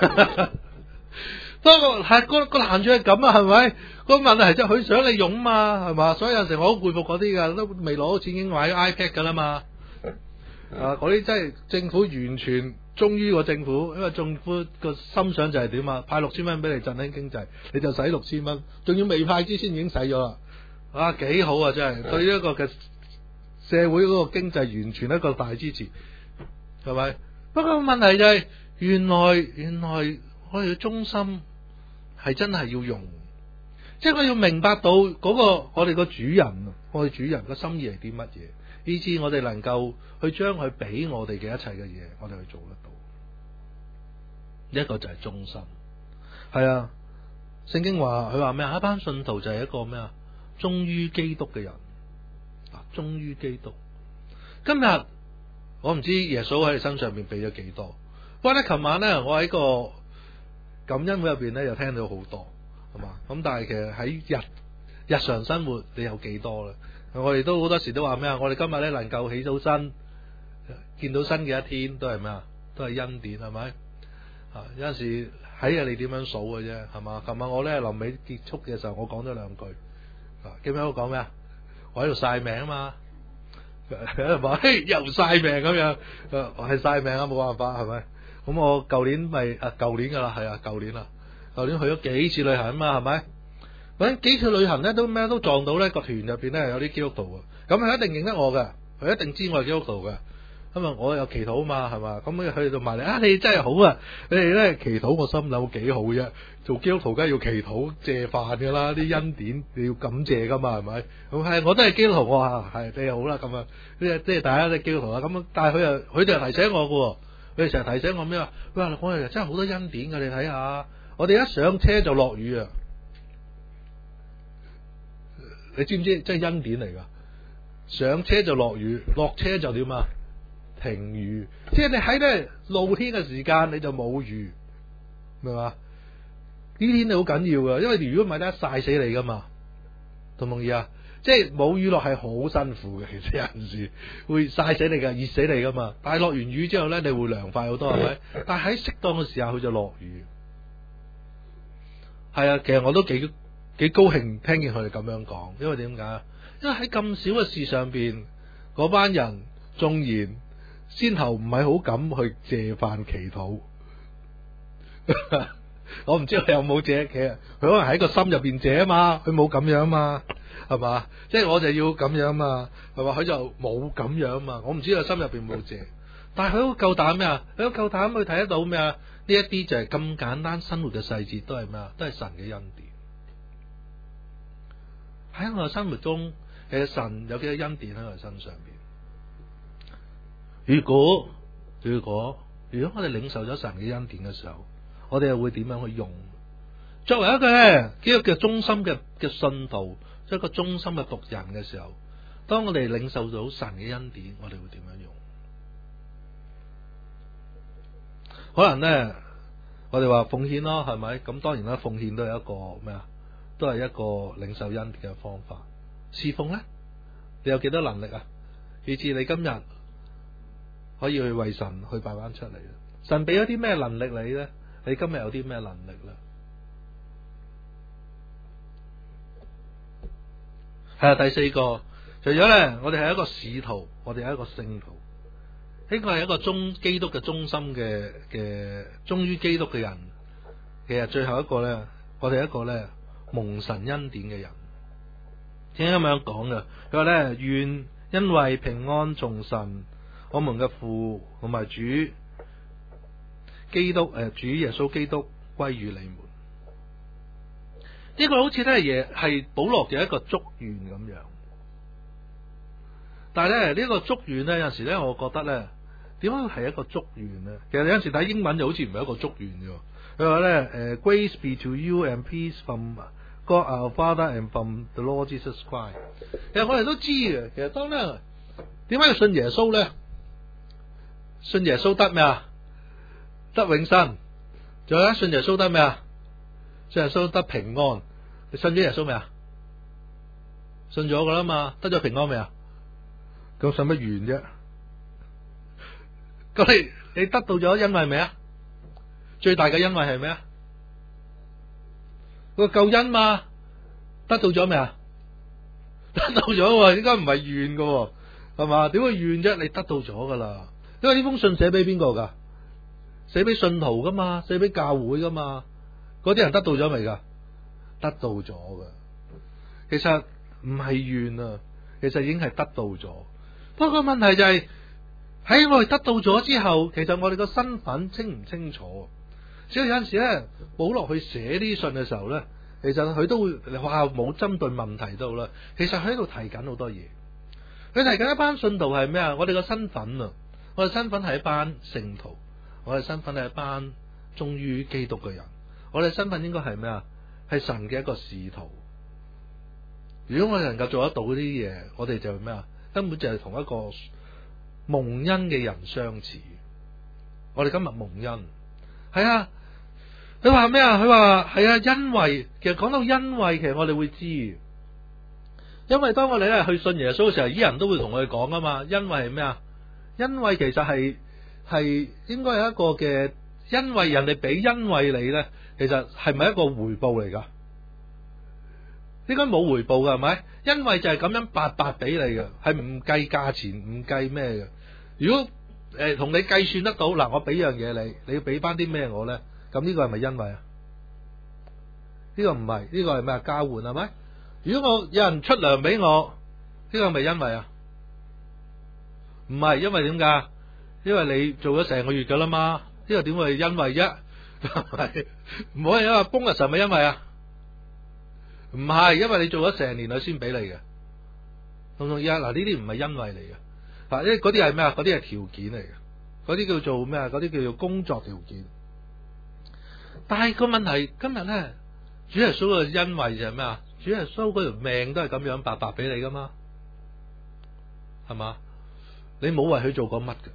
不過係個個難處係咁啊，係咪？個問題就係佢想你用嘛，係嘛？所以有時我好佩服嗰啲噶，都未攞到錢已經買 iPad 噶啦嘛。啊，嗰啲真係政府完全忠於個政府，因為政府個心想就係點啊？派六千蚊俾你振興經濟，你就使六千蚊，仲要未派之前已經使咗啦。啊，幾好啊！真係對於一個嘅社會嗰個經濟完全一個大支持。係咪？不過問題就係、是，原來原來我哋嘅忠心係真係要用，即係我要明白到嗰、那個我哋個主人，我哋主人個心意係啲乜嘢，以致我哋能夠去將佢俾我哋嘅一切嘅嘢，我哋去做得到。一個就係忠心，係啊。聖經話佢話咩啊？一班信徒就係一個咩啊？忠於基督嘅人啊，忠於基督。今日。我唔知耶穌喺你身上邊俾咗幾多，不過咧，琴晚咧，我喺個感恩會入邊咧，又聽到好多，係嘛？咁但係其實喺日日常生活，你有幾多咧？我哋都好多時都話咩啊？我哋今日咧能夠起到身，見到新嘅一天，都係咩啊？都係恩典，係咪？啊，有陣時睇下你點樣數嘅啫，係嘛？琴晚我咧臨尾結束嘅時候，我講咗兩句，啊，記唔記得我講咩啊？我喺度晒命啊嘛。喺度話，嘿，又晒命咁樣，係晒命啊，冇辦法，係咪？咁我舊年咪啊，舊年噶啦，係啊，舊年啦，舊年去咗幾次旅行啊嘛，係咪？咁幾次旅行咧，都咩都撞到咧，個團入邊咧有啲基督徒啊，咁佢一定認得我嘅，佢一定知我係基督徒嘅，咁啊，我有祈禱啊嘛，係嘛？咁佢就埋嚟啊，你真係好啊，你哋咧祈禱，我心諗幾好啫。做基督徒梗係要祈禱謝飯噶啦，啲恩典你要感謝噶嘛，係咪？咁係，我都係基督徒，我話係你又好啦，咁啊，即係即係大家都係基督徒啦。咁但係佢又佢哋又提醒我嘅，佢哋成日提醒我咩話？佢話我哋真係好多恩典嘅，你睇下，我哋一上車就落雨啊！你知唔知？真係恩典嚟噶，上車就落雨，落車就點啊？停雨，即係你喺咧露天嘅時間你就冇雨，明嘛？呢天你好緊要噶，因為如果唔係咧曬死你噶嘛，同唔同意啊？即係冇雨落係好辛苦嘅，其實有陣時會曬死你噶，熱死你噶嘛。但係落完雨之後咧，你會涼快好多，係咪？但係喺適當嘅時候佢就落雨，係啊。其實我都幾幾高興聽見佢哋咁樣講，因為點解？因為喺咁少嘅事上邊，嗰班人縱然先頭唔係好敢去謝飯祈禱。我唔知佢有冇借，其實佢可能喺個心入邊借啊嘛，佢冇咁樣嘛，係嘛？即係我就要咁樣嘛，係嘛？佢就冇咁樣嘛，我唔知佢心入邊冇借，但係佢好夠膽咩啊？佢好夠膽去睇得到咩啊？呢一啲就係咁簡單生活嘅細節，都係咩啊？都係神嘅恩典。喺我嘅生活中，其實神有幾多恩典喺我哋身上邊？如果如果如果我哋領受咗神嘅恩典嘅時候，我哋又會點樣去用？ 作為一個咧基督嘅忠心嘅嘅信徒，一個忠心嘅僕人嘅時候，當我哋領受到神嘅恩典，我哋會點樣用？可能咧，我哋話奉獻咯，係咪？咁當然啦，奉獻都係一個咩啊？都係一個領受恩典嘅方法。侍奉咧，你有幾多能力啊？以至你今日可以去為神去擺翻出嚟。神俾咗啲咩能力你咧？你今日有啲咩能力咧？係啊，第四個，除咗咧，我哋係一個使徒，我哋係一個聖徒，呢個係一個忠基督嘅忠心嘅嘅忠於基督嘅人。其實最後一個咧，我哋係一個咧蒙神恩典嘅人。點解咁樣講嘅？佢話咧，願因為平安從神，我們嘅父同埋主基督誒，主耶穌基督歸於你們。呢個好似咧嘢係保羅嘅一個祝願咁樣，但係咧呢個祝願咧有陣時咧，我覺得咧點解係一個祝願咧？其實有陣時睇英文就好似唔係一個祝願嘅。佢話咧誒 ，Grace be to you and peace from God our Father and from the Lord Jesus Christ。其實我哋都知嘅，其實當咧點解要信耶穌咧？信耶穌得咩啊？得永生。仲有咧，信耶穌得咩啊？信耶穌得平安。你信咗耶穌未啊？信咗噶啦嘛，得咗平安未啊？咁使乜完啫？咁你你得到咗恩惠未啊？最大嘅恩惠係咩啊？個救恩嘛，得到咗未啊？得到咗，應該唔係怨噶，係嘛？點會怨啫？你得到咗噶啦，因為呢封信寫俾邊個噶？寫俾信徒噶嘛，寫俾教會噶嘛。嗰啲人得到咗未噶？得到咗噶。其實唔係怨啊，其實已經係得到咗。不過問題就係、是、喺我哋得到咗之後，其實我哋個身份清唔清楚？所以有陣時咧，保羅去寫呢啲信嘅時候咧，其實佢都會話冇針對問題到啦。其實佢喺度提緊好多嘢。佢提緊一班信徒係咩啊？我哋個身份啊，我哋身份係一班聖徒，我哋身份係一班忠於基督嘅人。我哋身份應該係咩啊？係神嘅一個使徒。如果我哋能夠做得到呢啲嘢，我哋就係咩啊？根本就係同一個蒙恩嘅人相似。我哋今日蒙恩，係啊。佢話咩啊？佢話係啊，因為其實講到因為，其實我哋會知，因為當我哋咧去信耶穌嘅時候，啲人都會同我哋講啊嘛。因為係咩啊？因為其實係係應該有一個嘅，因為人哋俾恩惠你咧。其實係咪一個回報嚟噶？應該冇回報噶，係咪？因為就係咁樣白白俾你嘅，係唔計價錢，唔計咩嘅。如果誒同、呃、你計算得到，嗱，我俾樣嘢你，你要俾翻啲咩我咧？咁呢個係咪恩惠啊？呢、這個唔係，呢、這個係咩啊？交換係咪？如果我有人出糧俾我，呢、這個係咪恩惠啊？唔係，因為點解？因為你做咗成個月噶啦嘛，呢個點會係恩惠啫？係唔好係因為 bonus 係咪因為啊？唔係，因為你做咗成年佢先俾你嘅，同唔同意啊？嗱，呢啲唔係因為嚟嘅，啊，呢嗰啲係咩啊？嗰啲係條件嚟嘅，嗰啲叫做咩啊？嗰啲叫做工作條件。但係個問題今日咧，主耶穌嘅恩惠就係咩啊？主耶穌嗰條命都係咁樣白白俾你噶嘛，係嘛？你冇為佢做過乜嘅？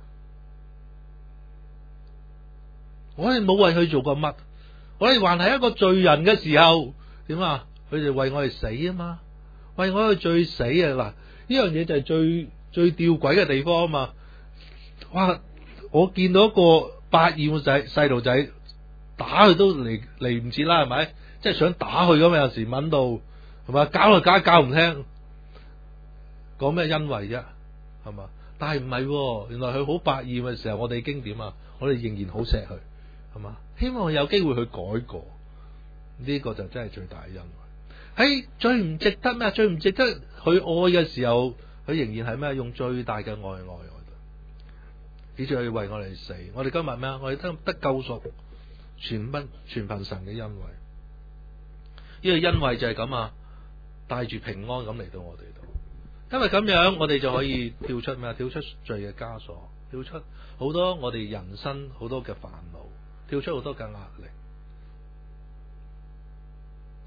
我哋冇為佢做過乜，我哋還係一個罪人嘅時候，點啊？佢哋為我哋死啊嘛，為我哋罪死啊！嗱，呢樣嘢就係最最吊詭嘅地方啊嘛！哇！我見到一個百厭仔細路仔打佢都嚟嚟唔切啦，係咪？即係想打佢咁，有時問到係嘛？教就教，教唔聽，講咩恩惠啫？係嘛？但係唔係，原來佢好百厭嘅時候，我哋已經點啊？我哋仍然好錫佢。係嘛？希望有機會去改過，呢、這個就真係最大嘅恩惠。喺最唔值得咩？最唔值得去愛嘅時候，佢仍然係咩？用最大嘅愛愛我哋，以至佢為我哋死。我哋今日咩啊？我哋得得救贖，全不全憑神嘅恩惠。呢個恩惠就係咁啊，帶住平安咁嚟到我哋度。因為咁樣，我哋就可以跳出咩啊？跳出罪嘅枷鎖，跳出好多我哋人生好多嘅煩惱。跳出好多嘅壓力，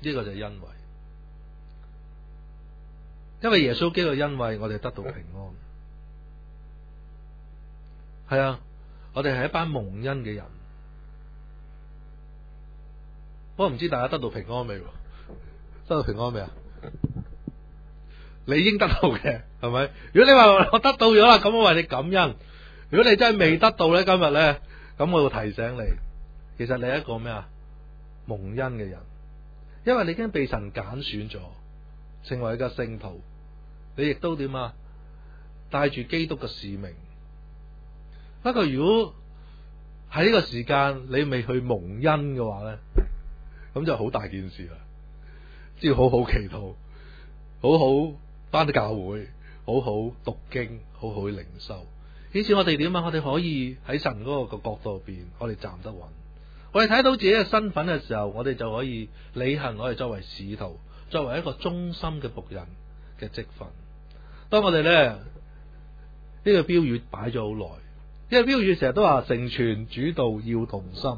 呢個就係恩惠。因為耶穌基督嘅恩惠，我哋得到平安。係啊，我哋係一班蒙恩嘅人。我唔知大家得到平安未？得到平安未啊？你應得到嘅，係咪？如果你話我得到咗啦，咁我為你感恩。如果你真係未得到咧，今日咧，咁我會提醒你，其實你係一個咩啊？蒙恩嘅人，因為你已經被神揀選咗，成為一個聖徒。你亦都點啊？帶住基督嘅使命。不過如果喺呢個時間你未去蒙恩嘅話咧，咁就好大件事啦。只要好好祈禱，好好返到教會，好好讀經，好好去靈修。以至我哋點啊？我哋可以喺神嗰個角度入邊，我哋站得穩。我哋睇到自己嘅身份嘅時候，我哋就可以履行我哋作為使徒，作為一個忠心嘅僕人嘅職分。當我哋咧呢、這個標語擺咗好耐，呢、這個標語成日都話成全主道要同心。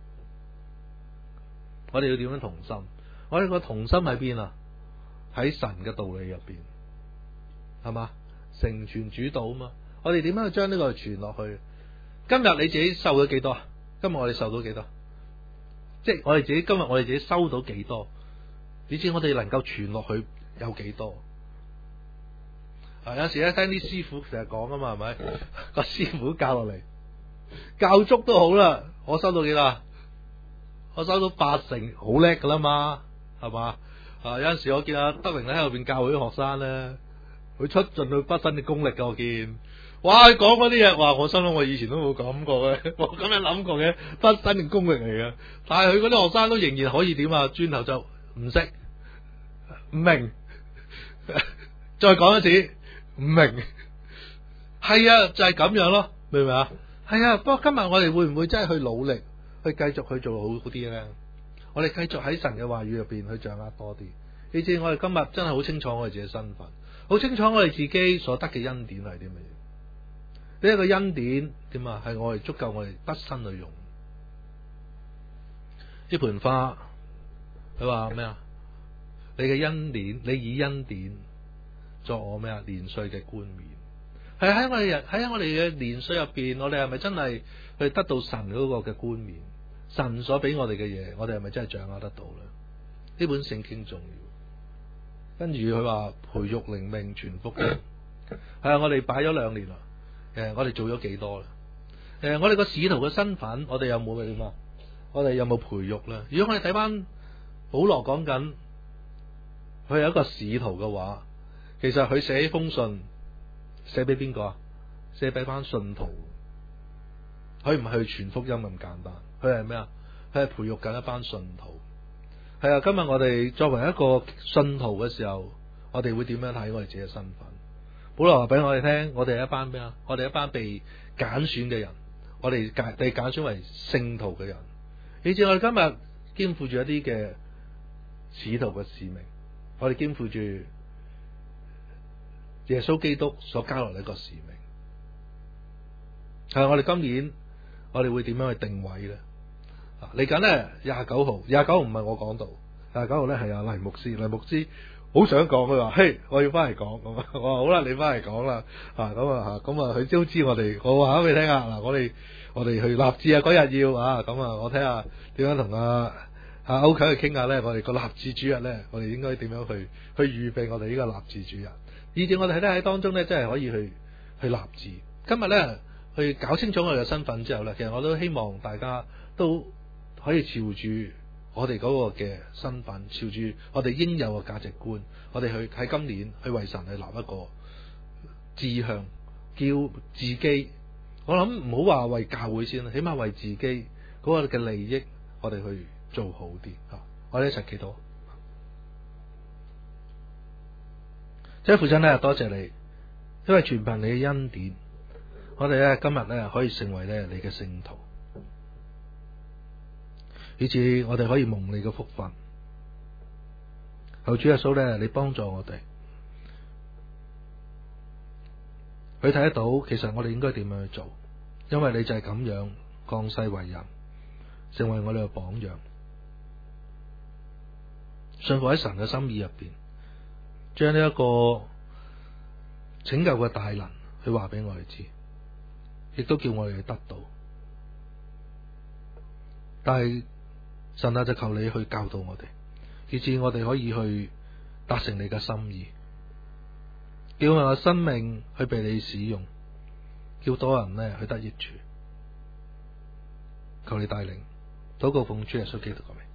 我哋要點樣同心？我哋個同心喺邊啊？喺神嘅道理入邊，係嘛？成全主道啊嘛。我哋點樣去將呢個傳落去？今日你自己受咗幾多？今日我哋受到幾多？即係我哋自己今日我哋自己收到幾多？以至我哋能夠傳落去有幾多？啊，有時咧聽啲師傅成日講啊嘛，係咪？個師傅教落嚟，教足都好啦。我收到幾多？我收到八成，好叻噶啦嘛，係嘛？啊，有陣時我見阿德榮咧喺後邊教佢啲學生咧，佢出盡佢畢生嘅功力噶，我見。哇！佢講嗰啲嘢，哇！我心諗我以前都冇諗過嘅，我咁樣諗過嘅，畢生嘅功力嚟嘅。但係佢嗰啲學生都仍然可以點啊？轉頭就唔識，唔明，再講一次，唔明。係啊，就係咁樣咯，明唔明啊？係啊，不過今日我哋會唔會真係去努力，去繼續去做好啲咧？我哋繼續喺神嘅話語入邊去掌握多啲。你知我哋今日真係好清楚我哋自己身份，好清楚我哋自己所得嘅恩典係啲乜嘢。呢一個恩典點啊？係我哋足夠我哋畢生去用。呢盆花，佢話咩啊？你嘅恩典，你以恩典作我咩啊？年歲嘅冠冕。係喺我哋人喺我哋嘅年歲入邊，我哋係咪真係去得到神嗰個嘅冠冕？神所俾我哋嘅嘢，我哋係咪真係掌握得到咧？呢本聖經重要。跟住佢話培育靈命傳福音。係啊，我哋擺咗兩年啦。誒，我哋做咗幾多啦？誒，我哋個使徒嘅身份，我哋有冇點啊？我哋有冇培育咧？如果我哋睇翻保羅講緊，佢係一個使徒嘅話，其實佢寫封信寫俾邊個啊？寫俾班信徒。佢唔係去傳福音咁簡單，佢係咩啊？佢係培育緊一班信徒。係啊，今日我哋作為一個信徒嘅時候，我哋會點樣睇我哋自己嘅身份？保羅話俾我哋聽，我哋係一班咩啊？我哋一班被揀選嘅人，我哋被揀選為聖徒嘅人。以至我哋今日肩負住一啲嘅使徒嘅使命，我哋肩負住耶穌基督所交落嚟一個使命。係我哋今年我哋會點樣去定位咧？嚟緊咧廿九號，廿九號唔係我講到，廿九號咧係阿黎牧師，黎牧師。好想講，佢話：嘿，我要翻嚟講。咁我話好啦，你翻嚟講啦。啊，咁啊，咁啊，佢都知我哋。我話俾你聽啊，嗱，我哋我哋去立志啊，嗰日要啊，咁啊，我睇下點樣同阿阿歐強去傾下咧。我哋個立志主日咧，我哋應該點樣去去預備我哋呢個立志主日？以至我哋喺喺當中咧，真係可以去去立志。今日咧去搞清楚我哋嘅身份之後咧，其實我都希望大家都可以朝住我哋嗰個嘅身份，朝住我哋應有嘅價值觀，我哋去喺今年去為神去立一個志向，叫自己，我諗唔好話為教會先，起碼為自己嗰個嘅利益，我哋去做好啲吓。我哋一齊祈禱。即係父親咧，多謝你，因為全憑你嘅恩典，我哋咧今日咧可以成為咧你嘅聖徒。以至我哋可以蒙你嘅福分，求主耶穌咧，你幫助我哋，佢睇得到，其實我哋應該點樣去做，因為你就係咁樣降世為人，成為我哋嘅榜樣。 信服喺神嘅心意入邊，將呢一個拯救嘅大能去話俾我哋知，亦都叫我哋去得到。但係神啊，就求你去教導我哋，以致我哋可以去達成你嘅心意，叫我嘅生命去被你使用，叫多人呢去得益處。求你帶領，禱告奉主耶穌基督嘅名。